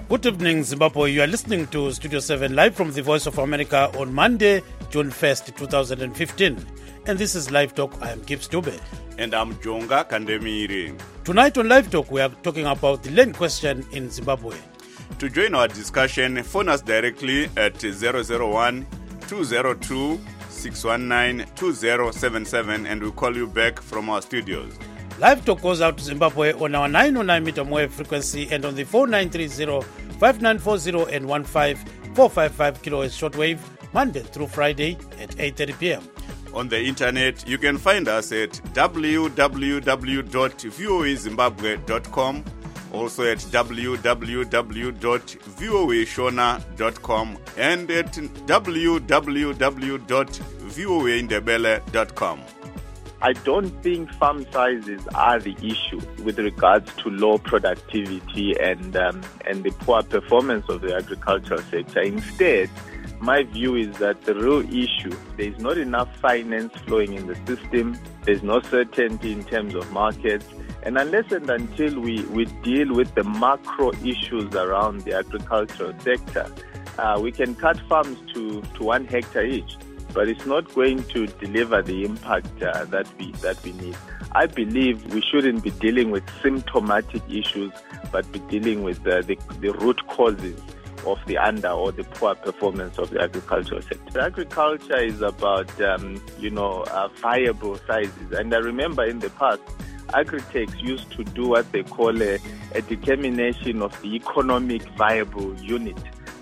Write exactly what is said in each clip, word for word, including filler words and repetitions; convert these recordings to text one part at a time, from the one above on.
Good evening, Zimbabwe. You are listening to Studio seven live from the Voice of America on Monday, June first, twenty fifteen. And this is Live Talk. I am Gibbs Dube. And I'm Jonga Kandemiri. Tonight on Live Talk, we are talking about the land question in Zimbabwe. To join our discussion, phone us directly at zero zero one, two zero two, six one nine, two zero seven seven and we'll call you back from our studios. Live Talk goes out to Zimbabwe on our nine oh nine meter wave frequency and on the four nine three zero, five nine four zero and one five four five five kilohertz shortwave, Monday through Friday at eight thirty p.m. On the internet, you can find us at w w w dot voa zimbabwe dot com, also at w w w dot voa shona dot com and at w w w dot voa indebele dot com. I don't think farm sizes are the issue with regards to low productivity and um, and the poor performance of the agricultural sector. Instead, my view is that the real issue, there is not enough finance flowing in the system, there's no certainty in terms of markets, and unless and until we, we deal with the macro issues around the agricultural sector, uh, we can cut farms to, to one hectare each, but it's not going to deliver the impact uh, that we that we need. I believe we shouldn't be dealing with symptomatic issues, but be dealing with uh, the, the root causes of the under or the poor performance of the agricultural sector. Agriculture is about, um, you know, uh, viable sizes. And I remember in the past, Agritechs used to do what they call a, a determination of the economic viable unit.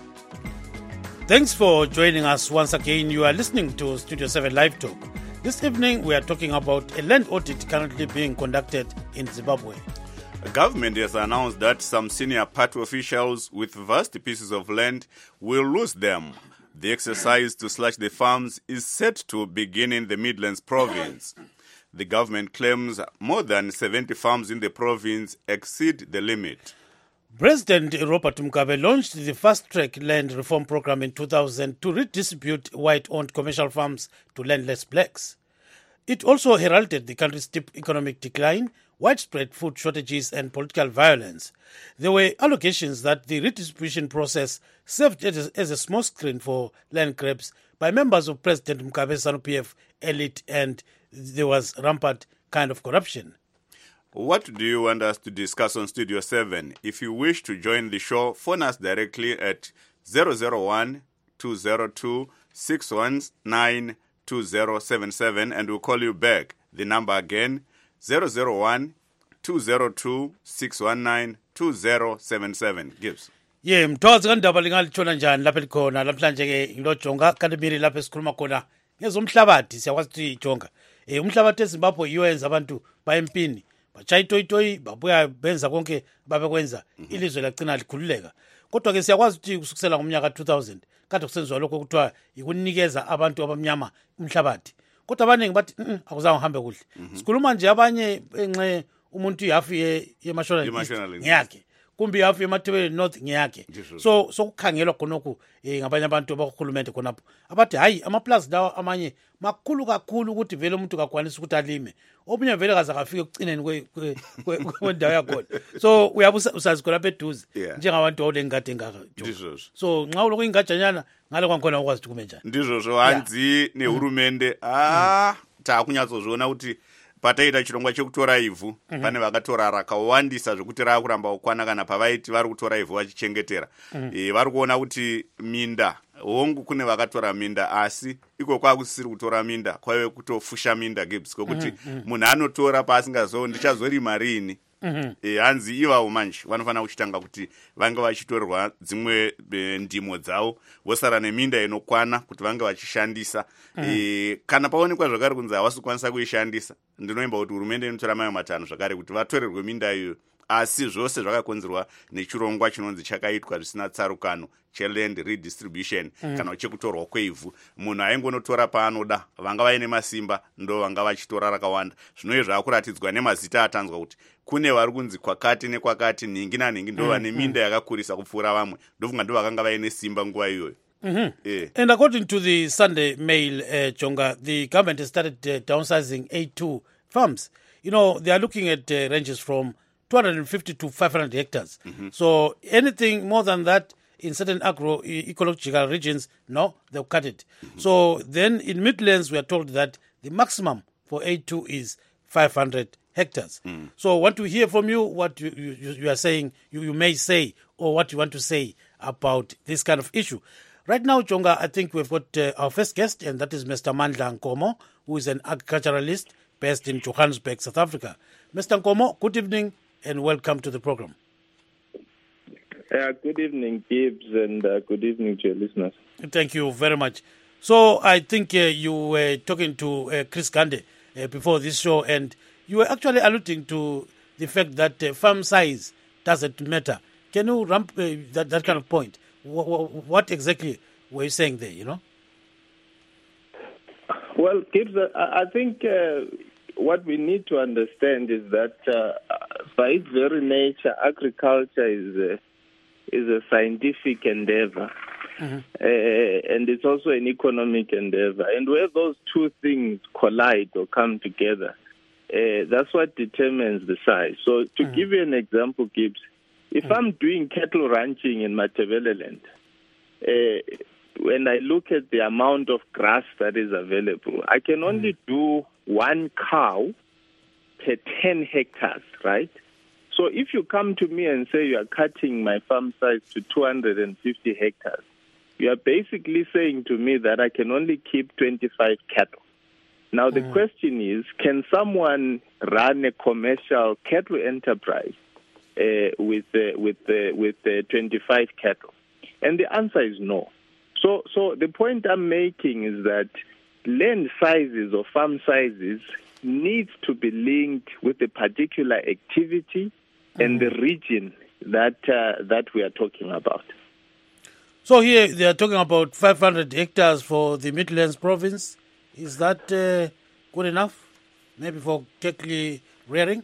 Thanks for joining us once again. You are listening to Studio seven Live Talk. This evening, we are talking about a land audit currently being conducted in Zimbabwe. The government has announced that some senior party officials with vast pieces of land will lose them. The exercise to slash the farms is set to begin in the Midlands province. The government claims more than seventy farms in the province exceed the limit. President Robert Mugabe launched the fast-track land reform program in two thousand to redistribute white-owned commercial farms to landless blacks. It also heralded the country's steep economic decline, widespread food shortages and political violence. There were allegations that the redistribution process served as a, as a smokescreen for land grabs by members of President Mugabe's ZANU P F elite, and there was rampant kind of corruption. What do you want us to discuss on Studio seven? If you wish to join the show, phone us directly at zero zero one, two zero two, six one nine, two zero seven seven and we'll call you back. The number again, zero zero one, two zero two, six one nine, two zero seven seven. Gibbs. Ye mtwazi kandaba lingalitshona njani lapha likhona namhlanje ke ngilojonga Kandemiri lapha esikhuluma khona ngezomhlabathi. Siyakwazi ukuthi jonga eh umhlabathi eZimbabwe iyenza abantu bayempini bachaya itoyitoyi babuya benza konke babekwenza ilizwe lagcina likhululeka. Kodwa ke siyakwazi ukuthi kusukisela ngomnyaka two thousand kade kusenziwa lokho kuthiwa ikunikeza abantu abamnyama umhlabathi. Kodwa abaningi bathi akuzange uhambe kuhle. Sikhuluma nje abanye enxe umuntu ihafu yeMashonaland ngiyakhe kumbe ihafu yeMathebele North ngiyakhe. So sokukhangelwa khonokho eh ngabanye abantu abakhulumente khonapho abathi hayi amaplaza lawo amanye makhulu kakhulu ukuthi vele umuntu kakwanisa ukuthi alime. Obunye vele kaza kafike ekucineni kwendawo yakhona. So uyabusa usazi khona lapha eduze njengabantu olengade engaka. So nxa uloko ingajanyana ngale kwankhona ukwazi ukuthi kume njani. Ndizvo hanzi nehurumende ah takunyatsoziona kuti pataita chirongwa chekutora ivhu pane vakatora rakawandisa zvokuti rakuramba kukwana kana pavaiti vari kutora ivhu vachichengetera. E, vari kuona kuti minda hongu kune vakatora minda asi iko kwakusiri kutora minda kwaive kutofusha minda Gibbs kokuti munhu anotora paasingazo ndichazorima rini. Mm-hmm. E, hanzi ivavo manje vanofanira kuchitanga kuti vange vachitorerwa dzimwe e, ndimo dzavo vosara neminda inokwana kuti vange vachishandisa. Mm-hmm. E, kana paonekwa zvakare kunzi havasi kukwanisa kuishandisa ndinoimba kuti hurumende inotora mayo matano zvakare kuti vatorerwe minda iyoyo, asi zvose zvakakonzerwa nechirongwa chinonzi chakaitwa zvisina tsarukano cheland redistribution. Mm. kana chekutorwa kweivhu. Munhu aingonotora paanoda, vanga vaine masimba ndo vanga vachitora rakawanda. Zvinoye zvakuratidzwa nemazita atanzwa kuti kune vari kunzi kwakati nekwakati ningi nanhingi ndo vane minda yakakurisa kupfuura vamwe, ndofunga ndo vakanga vaine simba nguva iyoyo. Mm-hmm. Yeah. And according to the Sunday Mail, uh, Jonga, the government has started uh, downsizing A two farms. You know, they are looking at uh, ranges from two hundred fifty to five hundred hectares. Mm-hmm. So anything more than that in certain agro-ecological regions, no, they'll cut it. Mm-hmm. So then in Midlands, we are told that the maximum for A two is five hundred hectares. Mm. So I want to hear from you what you, you, you are saying, you, you may say, or what you want to say about this kind of issue. Right now, Jonga, I think we've got uh, our first guest, and that is Mister Mandla Nkomo, who is an agriculturalist based in Johannesburg, South Africa. Mister Nkomo, good evening and welcome to the program. Uh, good evening, Gibbs, and uh, good evening to your listeners. Thank you very much. So I think uh, you were talking to uh, Chris Gande uh, before this show, and you were actually alluding to the fact that uh, farm size doesn't matter. Can you ramp uh, that, that kind of point? What, what exactly were you saying there, you know? Well, Gibbs, I think uh, what we need to understand is that uh, by its very nature, agriculture is a, is a scientific endeavor. Mm-hmm. Uh, and it's also an economic endeavor. And where those two things collide or come together, uh, that's what determines the size. So to mm-hmm. give you an example, Gibbs, if mm-hmm. I'm doing cattle ranching in Matabeleland, uh, when I look at the amount of grass that is available, I can only mm-hmm. do one cow per ten hectares, right? So if you come to me and say you are cutting my farm size to two hundred fifty hectares, you are basically saying to me that I can only keep twenty-five cattle. Now the mm. question is, can someone run a commercial cattle enterprise uh, with uh, with uh, with uh, twenty-five cattle? And the answer is no. So so the point I'm making is that land sizes or farm sizes needs to be linked with a particular activity mm. and the region that uh, that we are talking about. So here they are talking about five hundred hectares for the Midlands province. Is that uh, good enough, maybe for cattle rearing?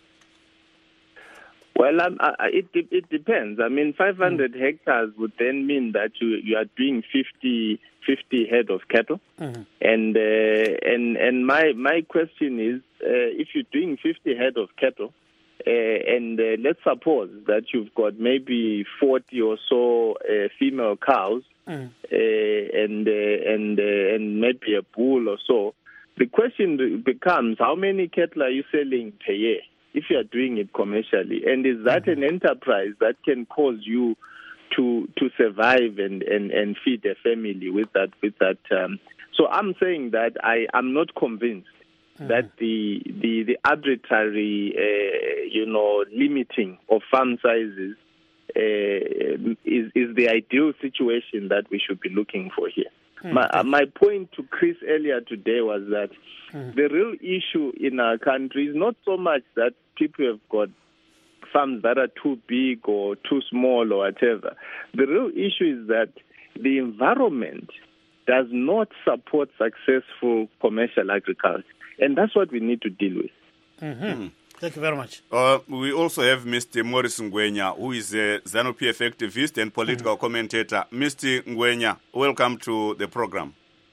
Well, um, uh, it it depends. I mean, five hundred mm. hectares would then mean that you you are doing fifty, fifty head of cattle, mm-hmm. and uh, and and my my question is, uh, if you're doing fifty head of cattle, uh, and uh, let's suppose that you've got maybe forty or so uh, female cows, mm. uh, and uh, and uh, and maybe a bull or so, the question becomes, how many cattle are you selling per year if you are doing it commercially? And is that mm-hmm. an enterprise that can cause you to to survive and, and, and feed a family with that with that? Um, so I'm saying that I am not convinced mm-hmm. that the the the arbitrary uh, you know limiting of farm sizes uh, is is the ideal situation that we should be looking for here. Mm-hmm. My uh, my point to Chris earlier today was that mm-hmm. the real issue in our country is not so much that people have got farms that are too big or too small or whatever. The real issue is that the environment does not support successful commercial agriculture. And that's what we need to deal with. Mm-hmm. Mm. Thank you very much. Uh, we also have Mister Morris Ngwenya, who is a ZANU-P F activist and political mm-hmm. commentator. Mister Ngwenya, welcome to the program.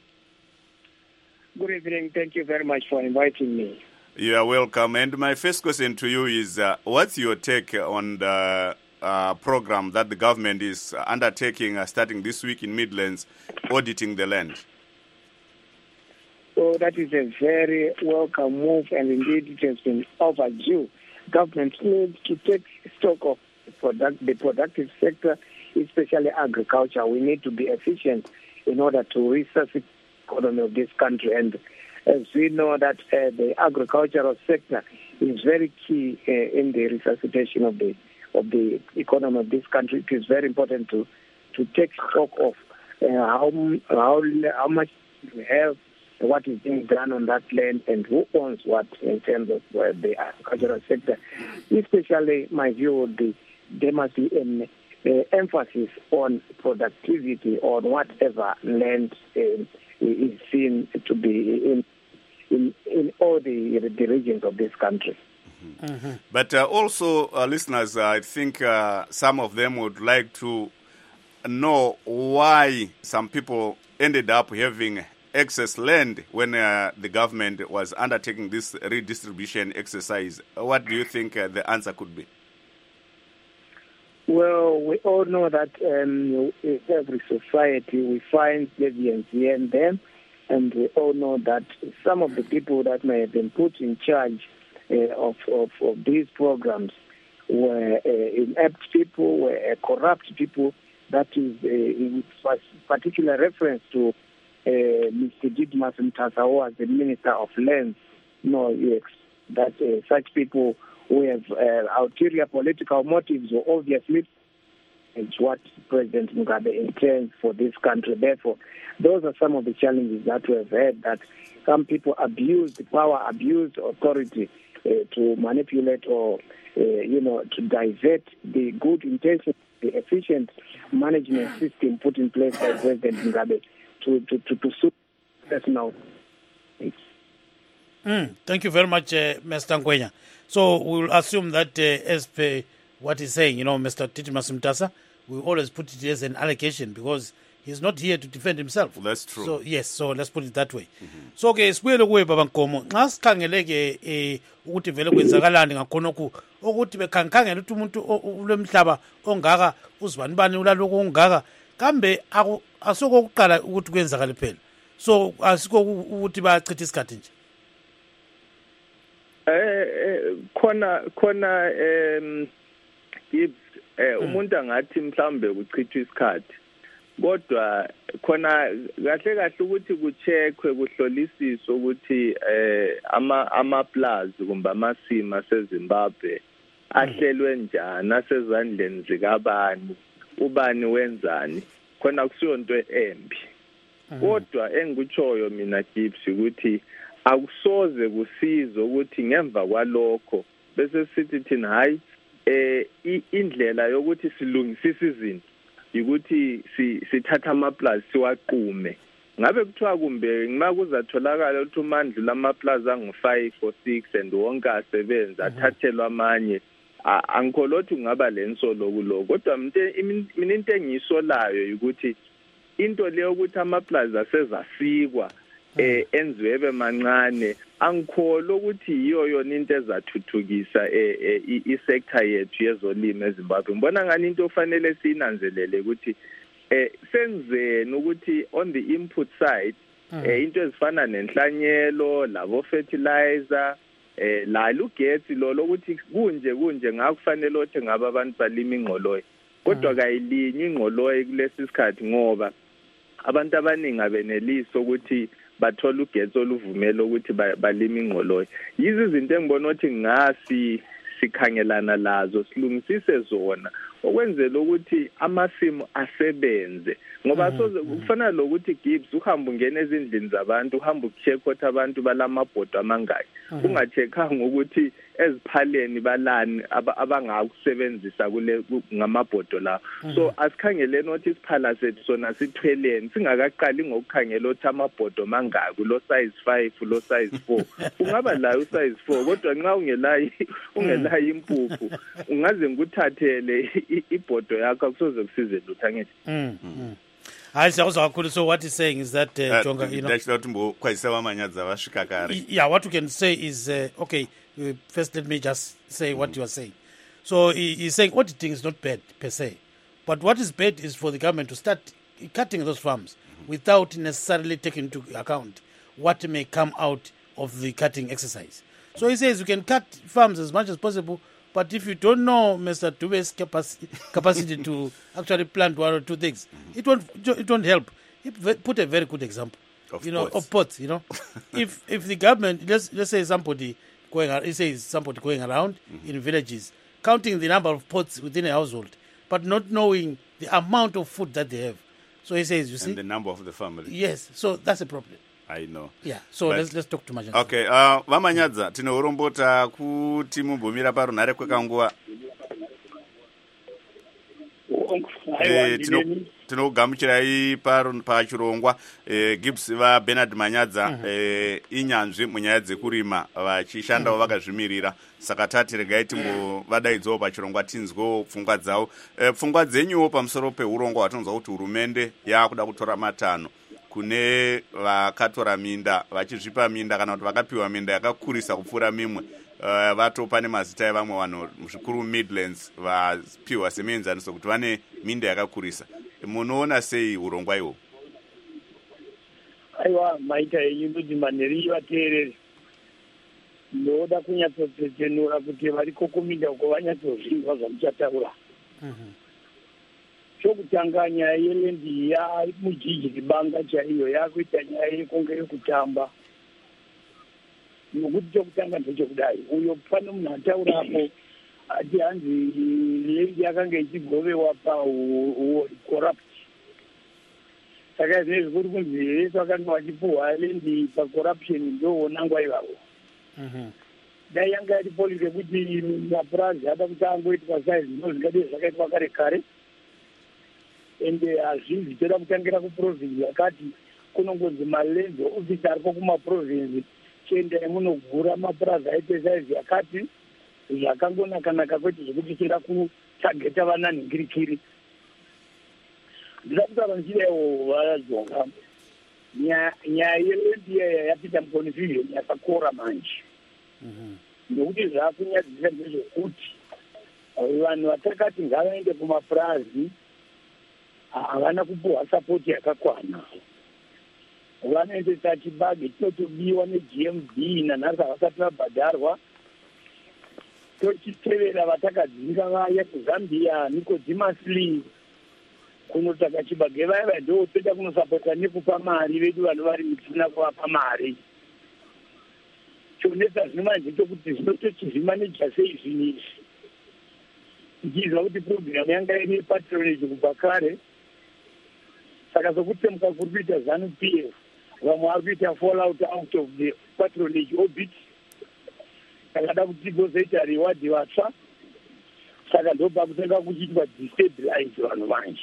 Good evening. Thank you very much for inviting me. You are welcome. And my first question to you is, uh, what's your take on the uh, program that the government is undertaking uh, starting this week in Midlands, auditing the land? So that is a very welcome move, and indeed it has been overdue. Government needs to take stock of product, the productive sector, especially agriculture. We need to be efficient in order to resuscitate the economy of this country. And as we know that uh, the agricultural sector is very key uh, in the resuscitation of the of the economy of this country, it is very important to to take stock of uh, how how how much we have, what is being done on that land, and who owns what in terms of uh, the agricultural sector. Especially, my view would be there must be an uh, emphasis on productivity on whatever land uh, is seen to be in in, in all the, the regions of this country. Mm-hmm. Mm-hmm. But uh, also, uh, listeners, uh, I think uh, some of them would like to know why some people ended up having excess land when uh, the government was undertaking this redistribution exercise. What do you think uh, the answer could be? Well, we all know that um, in every society we find deviance here and there, and we all know that some of the people that may have been put in charge uh, of, of, of these programs were uh, inept people, were uh, corrupt people. That is uh, in particular reference to uh, Mister Didmas Mtasa, who was the Minister of Lands. No, yes, that uh, such people who have uh, ulterior political motives or obviously it's what President Mugabe intends for this country. Therefore, those are some of the challenges that we have had, that some people abuse the power, abuse authority uh, to manipulate or, uh, you know, to divert the good intentions, the efficient management system put in place by President Mugabe to, to, to, to suit personal needs. Mm, thank you very much, uh, Mister Ngwenya. So we'll assume that uh, as per what he's saying, you know, Mister Didmas Mtasa, we always put it as an allegation because he's not here to defend himself. Well, that's true. So yes, so let's put it that way. Mm-hmm. So ke sibuyele kuwe baba Nkomo, nxa sikhangele ke eh ukuthi vele kwenzakalani ngakhonokho ukuthi bekhankhangela ukuthi umuntu ulemhlaba ongaka uzibani bani ulaloko ongaka kambe asoko ukuqala ukuthi kwenzakala phela. So asiko ukuthi bachitha isikhathi nje. Eh khona khona em Gibbs eh umuntu angathi mhlambe ukuchitha isikhathi kodwa khona kahle kahle ukuthi kucheckwe kuhlolisiswe ukuthi eh ama ama plaza kumbe amasima seZimbabwe ahlelwe njani asezandleni zikabani ubani wenzani khona kusiyonto embi kodwa engikutshoyo mina Gibbs ukuthi akusoze kusize ukuthi ngemva kwalokho bese sithi thina hayi eh indlela yokuthi silungisise izinto ukuthi sithatha amaplaza siwaqume ngabe kuthiwa kumbe ngima kuzatholakala ukuthi umandla lamaplaza angu five or six and wonke asebenza athathelwa amanye angikholoti kungaba lensolo kuloko kodwa mina into engiyisolayo ukuthi into leyo ukuthi amaplaza asezasikwa eh enziwe bemancane angikholwa ukuthi yiyo yona into ezathuthukisa i-sector yethu yezolimo eZimbabwe. Ngibona ngani into ofanele sinanzelele ukuthi eh senzeni ukuthi on the input side eh into ezifana nenhlanyelo labo fertilizer eh la lugetsi lo lokuthi kunje kunje ngakufanele ukuthi ngaba abantu balima ingqoloyi kodwa kayilinyi ingqoloyi kulesi sikhathi ngoba abantu abaningi abeneliso ukuthi bathola ugetsi oluvumela ukuthi balima ingqoloyi. Yizi izinto engibona ukuthi ngasi sikhangelana lazo silungisise zona okwenzela ukuthi amasimo asebenze ngoba soze kufana lokuthi Gibbs uhamba ungena ezindlini zabantu uhamba ukucheck ukuthi abantu balamabhodo amangaki ungacheckanga ukuthi eziphaleni balani abangakusebenzisa kule ngamabhodo la. So asikhangeleni ukuthi isiphala sethu sona sithweleni singakaqali ngokukhangela ukuthi amabhodo mangaki lo size five lo size four ungaba la u size four kodwa nxa ungelayi ungelayi impuphu ungaze ngikuthathele ibhodo yakho akusoze kusize lutho angithi. Mm. I so what he's saying is that uh, uh, Jonga, you know, yeah, what we can say is uh, okay. Uh, first, let me just say mm-hmm. what you are saying. So he, he's saying auditing is not bad per se, but what is bad is for the government to start cutting those farms mm-hmm. without necessarily taking into account what may come out of the cutting exercise. So he says you can cut farms as much as possible, but if you don't know Mister Dube's capacity, capacity to actually plant one or two things, mm-hmm. it won't it won't help. He put a very good example, of you know, pots. of pots. You know, if if the government let's let's say somebody going, he says somebody going around mm-hmm. in villages, counting the number of pots within a household, but not knowing the amount of food that they have. So he says, you see, and the number of the family. Yes, so that's a problem. I know. Yeah, so but, let's let's talk to Manyaza. Okay, uh, Vamanyadza, tino urombota kuti mubumira paro nare kwekanguva. Eh, tino tino gamuchirai paro pachirongwa eh, Gibbs va Bernard Manyaza mm-hmm. eh, inyanzvi munyaya dzekurima vachishanda mm-hmm. vakazvimirira saka tati regai timbo vadaidzawo pachirongwa tinzwewo pfungwa dzavo. Eh, pfungwa dzenyuwo pamusoro peurongwa hwatinonzwa kuti hurumende yakuda kutora matanho kune vakatora minda vachizvipa minda kana kuti vakapiwa minda yakakurisa kupfuura mimwe. Uh, vatopa nemazita evamwe vanhu zvikuru Midlands vapiwa semuenzaniso kuti vane minda yakakurisa. Munoona sei urongwa ihwo? Aiwa, maita yenyu kuti manheri vateereri ndoda kunyatsotsetsenura kuti variko kuminda uko vanyatsozvinzwa zvamuchataura. Chokutanga nyaya yelendi ya mujiji ribanga chaiyo yakuita nyaya yekunge yekutamba. Nokuti chokutanga ndechokudai uyo pane munhu ataurapo ati hanzi lendi yakanga ichigovewa pacorrupt. Saka zvinezvi kuri kunzi vese vakanga vachipuhwa lendi pacorruption ndovonangwa ivavo. Dai yanga iri polisi yekuti mapurazi ada kuti angoitwa saizi ndozvingade zvakaitwa kare kare. Ende hazvinzi toda kutangira kuprovinsi yakati kunongonzi malenzo ofisi aripo kumaprovinsi chiendai munogura mapurazi aite saizi yakati zvakangonakanaka kwete zvekuti toda kutageta vananhingirikiri. Ndida kutaura ndichidaiwo vajonga nyaya yelendi yaya yapita muconfusion yakakora manje. Nokuti zvaakunyadzisa ndezvokuti vanhu vatakati ngavaende kumapurazi havana kupuhwa sapoti yakakwana. Vanoendesa chibage chinotobiwa neG M B nanhasi havasati vabhadharwa. Tochitevera vatakadzinga vaya kuZambia Nicodemus Lee kunotaka chibage vaya vaindo toda kunosapota nekupa mari vedu vanhu vari mutina kuvapa mari. Chonesa zvino manje chokuti zvinotochizvimaneja sei zvinhu izvi. Ndichizwa kuti program yanga ine patronage kubva kare. Saka sokutemuka kuri kuita ZANU P F vamwe vari kuita fallout out of the patronage orbit. Takada kuti gozoita reward vatsva. Saka ndobva kutenga kuchiitwa destabilize vanhu vanje.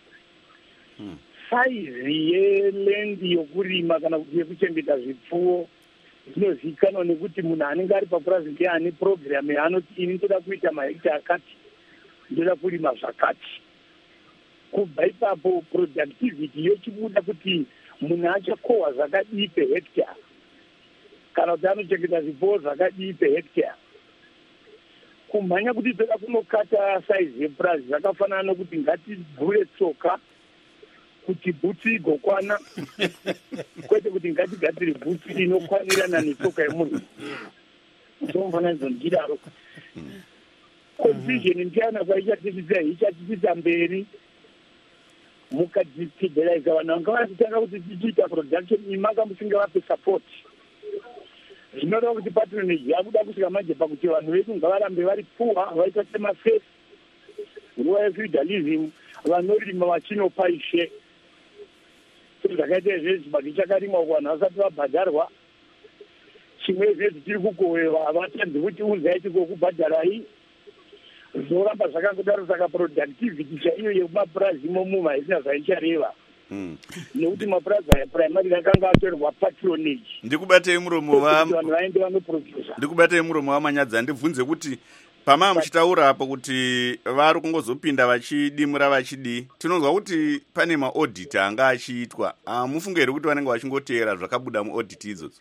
Saizi yelendi yokurima kana kuti yekuchengeta zvipfuwo zvinozivikanwa nekuti munhu anenge ari papurazi ndeane program yaanoti ini ndoda kuita mahekta akati ndoda kurima zvakati. Kubva ipapo productivity yochibuda kuti munhu achakohwa zvakadii pehekta kana kuti anochengeta zvipfuwo zvakadii pehekta. Kumhanya kuti toda kunokata saizi yepurazi zvakafanana nokuti ngativhure tsoka kuti bhutsi igokwana kwete kuti ngatigadzire bhutsi inokwanirana netsoka yemunhu. Ndomufananidzo ndidaro. Confusion ndiana kwaichatisisa ichatitisa mberi mukadestabilize vanhu vanga vachitanga kuti tichiita production imanga musinga vape support. Zvinoda kuti patronage yakuda kusvika manje pakuti vanhu vedu ngavarambe vari puha vaita semafesi nguva yefeudalism vanorima vachinopa ishe. Zvakaita izvezvi chibage chakarimwa vanhu vasati vabhadharwa. Chimwe izvezvi tiri kukohwewa havatadzi kuti uzai tikokubhadharai. Zvoramba zvakangodaro saka productivity chaiyo yemapurazi imomo haisina zvaichareva. Nekuti mapurazi aya primary akanga atorerwa patronage. Ndikubatei muromo vanhu vaende vanoproducer. Ndikubatei muromo wamanyadza ndibvunze kuti pama muchitaura apo kuti vari kungozopinda vachidimura vachidi tinonzwa kuti pane maaudit anga achiitwa. Mufunge here kuti vanenge vachingoteera zvakabuda muaudit idzodzo?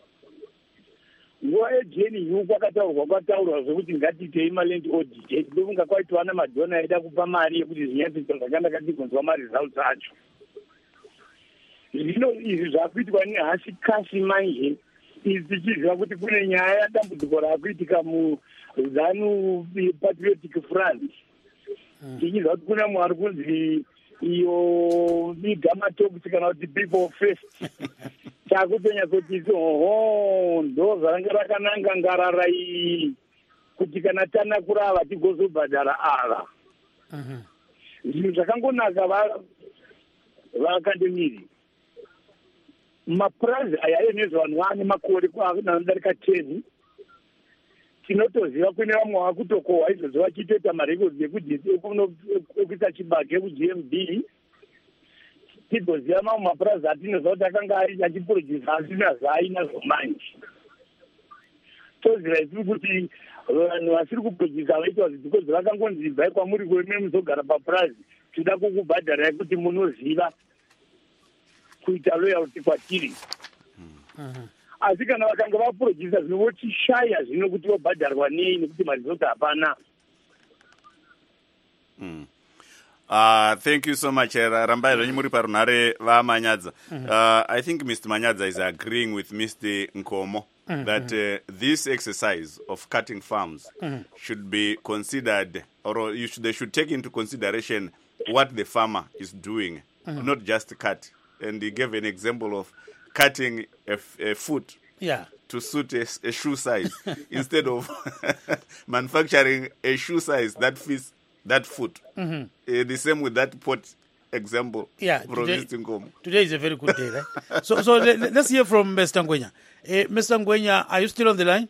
Nguva yeG N U kwakataurwa kwataurwa zvekuti ngatiitei maland audit. Ndokunga kwaitwa namadhona aida kupa mari yekuti zvinyatsitswa zvakanaka tigonzwa maresults acho. Zvino izvi zvakuitwa nehasi kasi manje izi tichiziva kuti kune nyaya yadambudziko rakuitika muZANU Patriotic Front. Tichiziva kuti kuna mwari kunzi iyo igama talks kana kuti people first. Takutonyatsokuti oho ndo zvaranga rakananga ngarara iyi kuti kana tanakura ava tigozobhadhara ava. Zvinhu zvakangonaka vakandemiri. Mapurazi aya enezvo vanhu vaane makore anodarika ten. Tinotoziva kune vamwe vakutokohwa izvozvo vachitoita marekodzi ekuisa chibage kuG M B. Tigoziva mamwe mapurazi atinoziva kuti akanga achiprodusa asina zvaainazvo manje. Toziva isusu kuti vanhu vasiri kuprodusa vaitwa zvidhikozi vakangonzi bvai kwamuri kwemwe muzogara papurazi toda kukubhadharai kuti munoziva. kuita loyalty kwatiri. Asi kana vakanga vaprojisa zvinovochishaya zvino kuti vobhadharwa nei nekuti marizoti hapana. Mm. Uh, thank you so much, uh, Rambai Ranyimuri Parunare Vamanyadza. Uh, I think Mister Manyadza is agreeing with Mister Nkomo mm-hmm. that uh, this exercise of cutting farms mm-hmm. should be considered, or you should, they should take into consideration what the farmer is doing, mm-hmm. not just cut. And he gave an example of cutting a, f- a foot yeah. to suit a, a shoe size instead of manufacturing a shoe size that fits that foot. Mm-hmm. Uh, the same with that pot example. Yeah, from today, Mister Nkomo. Today is a very good day, right? so so let, let's hear from Mister Ngwenya. Uh, Mister Ngwenya, are you still on the line?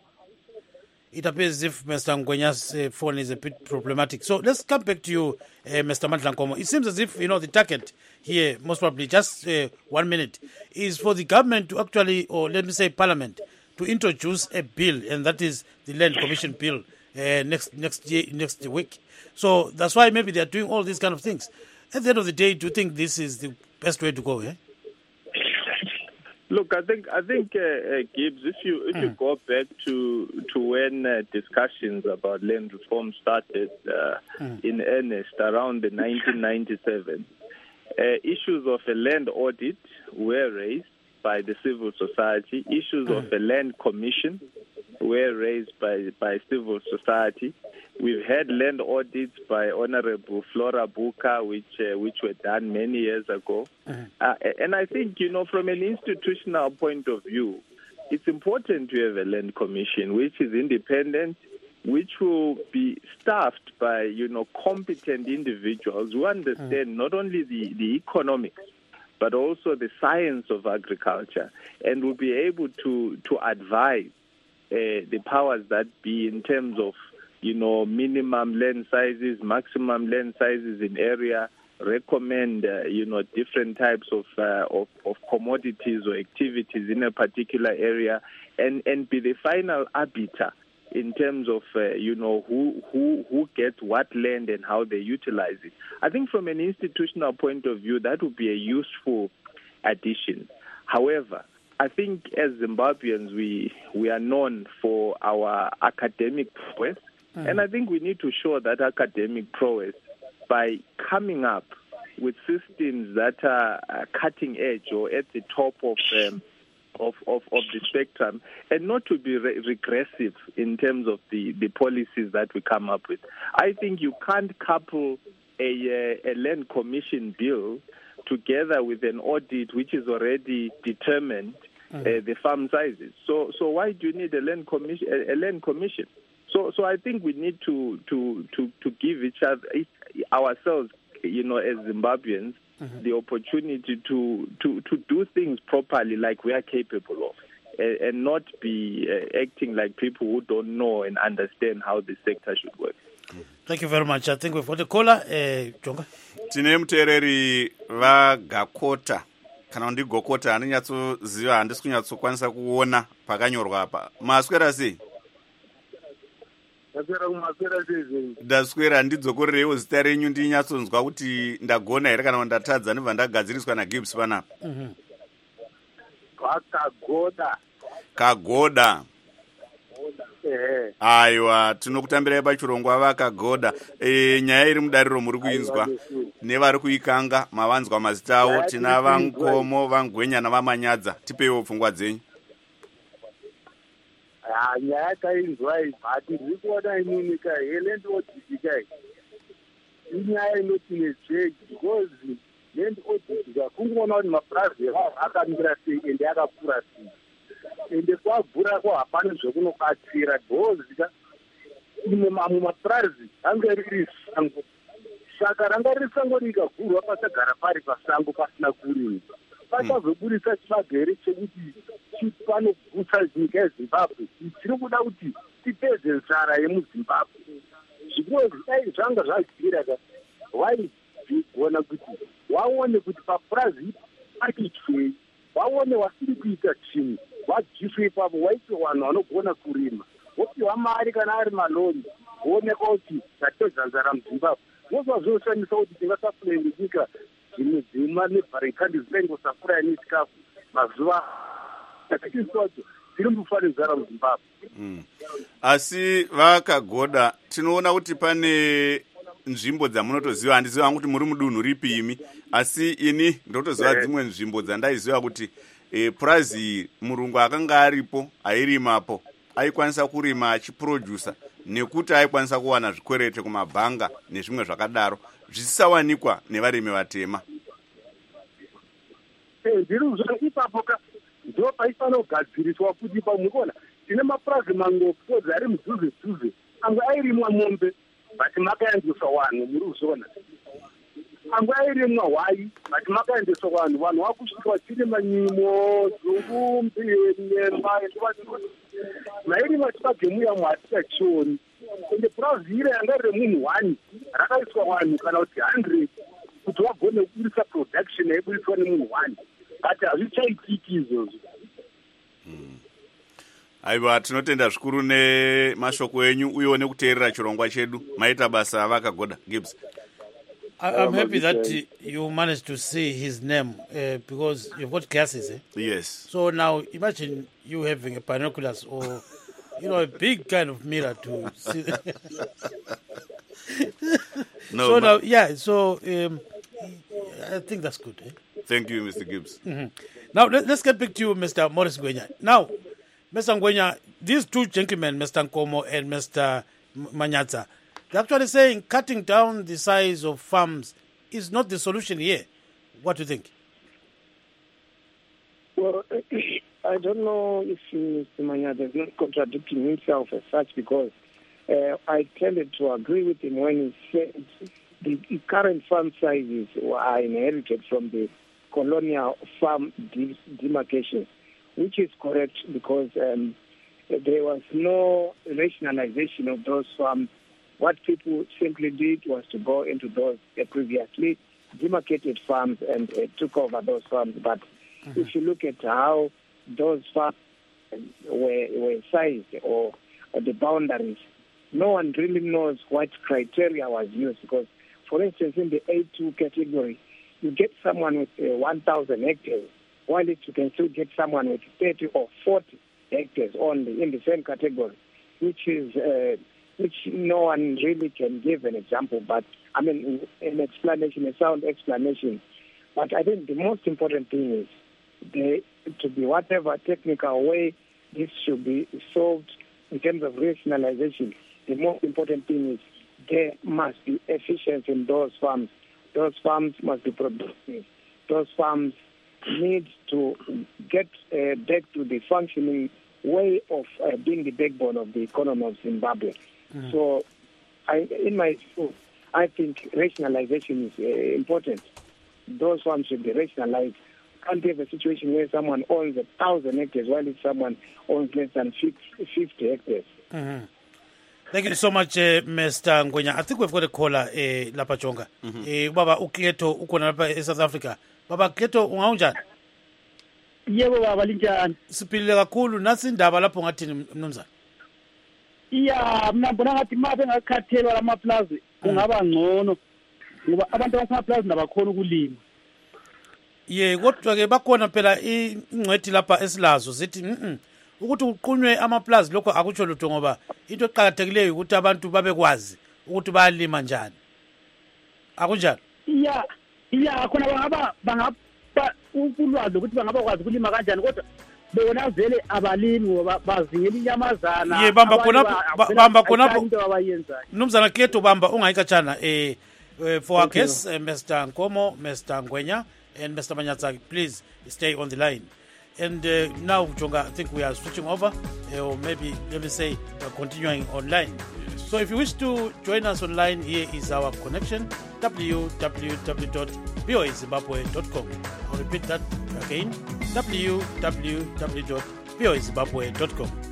It appears as if Mister Ngwenya's uh, phone is a bit problematic. So let's come back to you, uh, Mister Mandla Nkomo. It seems as if, you know, the target here, most probably just uh, one minute, is for the government to actually, or let me say Parliament, to introduce a bill, and that is the Land Commission bill uh, next next year, next week. So that's why maybe they're doing all these kind of things. At the end of the day, do you think this is the best way to go? Eh? Look, I think I think uh, uh, Gibbs, if you if mm. you go back to to when uh, discussions about land reform started uh, mm. in earnest around the nineteen ninety-seven, uh, issues of a land audit were raised by the civil society. Issues mm. of a land commission were raised by by civil society. We've had land audits by Honorable Flora Buka, which uh, which were done many years ago. Mm-hmm. Uh, and I think, you know, from an institutional point of view, it's important to have a land commission which is independent, which will be staffed by, you know, competent individuals who understand mm-hmm. not only the, the economics, but also the science of agriculture, and will be able to, to advise uh, the powers that be in terms of, you know, minimum land sizes, maximum land sizes in area, recommend, uh, you know, different types of, uh, of of commodities or activities in a particular area, and, and be the final arbiter in terms of, uh, you know, who, who, who gets what land and how they utilize it. I think from an institutional point of view, that would be a useful addition. However, I think as Zimbabweans, we, we are known for our academic prowess. Mm. And I think we need to show that academic prowess by coming up with systems that are uh, cutting edge or at the top of, um, of, of, of the spectrum, and not to be re- regressive in terms of the, the policies that we come up with. I think you can't couple a, a land commission bill together with an audit which is already determined mm. uh, the farm sizes. So, so why do you need a land commission? A, a land commission? So, so I think we need to to, to, to give each other ourselves, you know, as Zimbabweans, mm-hmm. the opportunity to, to, to do things properly, like we are capable of, and, and not be uh, acting like people who don't know and understand how the sector should work. Thank you very much. I think we've got a caller. Uh, Jonga. Tine muteereri vaGakota kana kuti Gokota anonyatsoziva, handisi kunyatsokwanisa kuona pakanyorwa apa. Maswera sei? Ndaswera handidzokorereiwo zita renyu ndinyatsonzwa kuti ndagona here kana ndatadza ndibva ndagadziriswa naGibbs panapa. Kagoda. Kagoda. Eh. Aiwa, tinokutambirai pachirongwa vaKagoda. E, nyaya iri mudariro muri kuinzwa nevari kuikanga mavanzwa mazita avo. Tina vaNkomo, vaNgwenya navaManyadza. Tipeiwo pfungwa dzenyu. Nyaya kainzwa iyi hati ndiri kuona inini kai land audit kai inyaya inoti nejeki, because land audit kakungoona kuti mapurazi evanhu akamira sei ende akakura sei, ende kwabvurako hapana zvekunobatsira, because imwe mamwe mapurazi anga riri sango, saka ranga riri sango rikagurwa pasagara pari pasango pasina kurimwa, pachazoburisa chimagere chekuti panogutsa nyika yeZimbabwe. Tiri kuda kuti tipedze nzara yemuZimbabwe. Zvikuru dai zvanga zvabvira ka waigona kuti waone kuti papurazi pakichwei, waone wasiri kuita chimwe, wabviswa ipapo waite vanhu vanogona kurima, wopiwa mari kana ari maloni, wooneka kuti tapedza nzara muZimbabwe. Ndozva zvinoshamisa kuti tingasapurende nyika dzimwe dzima nebharikadhi dzingosapuraya nechikafu mazuva akachiswadzo dziri mufanizara muzimbabwe. Mm. Asi vakagoda tinoona kuti pane nzvimbo dzamunotoziva, handiziva hangu kuti muri mudunhu ripi imi, asi ini ndotoziva dzimwe nzvimbo dzandaiziva kuti e, purazi murungu akanga aripo airimapo aikwanisa kurima achiprodusa nekuti aikwanisa kuwana zvikwerete kumabhanga nezvimwe zvakadaro zvisisawanikwa nevarimi vatema. Ndiri ipapo ndo paifanira kugadziriswa kuti pamukuona tine mapurazi mangokodzi ari mudhuze dhuze amwe airimwa mombe bati makaendeswa vanhu muri kuzviona, amwe airimwa hwai bati makaendeswa vanhu vanhu vakusvika tine manyimo dzungumbi nyemba mairimwa chipagemuya mwatichachioni ende purazi ire yanga rire munhu wani rakaiswa vanhu kana kuti hundred kuti vagone kuburisa production yaiburiswa nemunhu wani but hazvichaitiki izvozvo. Aiwa, tinotenda zvikuru nemashoko enyu uye nekuteerera chirongwa chedu. Maita basa vakagoda. Gibbs. I, I'm happy that you managed to see his name uh, because you've got glasses. Eh? Yes. So now imagine you having a binoculars or, you know, a big kind of mirror to see. No, so now, yeah, so um, I think that's good. Eh? Thank you, Mister Gibbs. Mm-hmm. Now, let, let's get back to you, Mister Morris Ngwenya. Now, Mister Ngwenya, these two gentlemen, Mister Nkomo and Mister Manyatsa, they're actually saying cutting down the size of farms is not the solution here. What do you think? Well, I don't know if Mister Manyatsa is not contradicting himself as such, because uh, I tended to agree with him when he said the current farm sizes are inherited from the colonial farm demarcation, which is correct because um, there was no rationalization of those farms. What people simply did was to go into those uh, previously demarcated farms and uh, took over those farms. But mm-hmm. if you look at how those farms were, were sized or, or the boundaries, no one really knows what criteria was used, because, for instance, in the A two category, you get someone with uh, one thousand hectares, while you can still get someone with thirty or forty hectares only in the same category, which is uh, which no one really can give an example, but I mean, an explanation, a sound explanation. But I think the most important thing is the, to be whatever technical way this should be solved in terms of rationalization. The most important thing is there must be efficiency in those farms. Those farms must be productive. Those farms need to get uh, back to the functioning way of uh, being the backbone of the economy of Zimbabwe. Mm. So, I, in my view, I think rationalization is uh, important. Those farms should be rationalized. Can't have a situation where someone owns a thousand hectares while someone owns less than fifty hectares. Mm-hmm. Thank you so much, uh, Mister Ngwenya. I think we've got a caller, uh, Lapa Chonga. Mm-hmm. Uh, Baba Ukleto, ukona lapa South Africa. Baba Kleto, ungaunjani? Yebo baba linjani? Sipilile kakhulu nasi indaba lapho ngathini mnumzana? Iya, mina ngibona ngathi mabe ngakhathelwa lamaplazi kungaba ngcono. Ngoba abantu basemaplazi nabakhona ukulima. Ye, kodwa ke bakhona phela ingcwethi lapha esilazo zithi mhm ukuthi uqunywe amaplazi lokho akutsho lutho, ngoba into eqhakathekileyo ukuthi abantu babekwazi ukuthi bayalima njani. Akunjalo? Iya, iya khona bangaba bangaba ulwazi ukuthi bangaba kwazi ukulima kanjani, kodwa bona vele abalimi ngoba bazingela inyamazana. Ye, bamba khona bamba khona mnumzana Kleto, bamba ungayikatshana eh for our guests, uh, Mister Nkomo, Mister Ngwenya and Mister Manyatsa, please stay on the line. And uh, now, Jonga, I think we are switching over, uh, or maybe let me say we're continuing online. Yes. So if you wish to join us online, here is our connection, w w w dot v o a zimbabwe dot com. I'll repeat that again, w w w dot v o a zimbabwe dot com.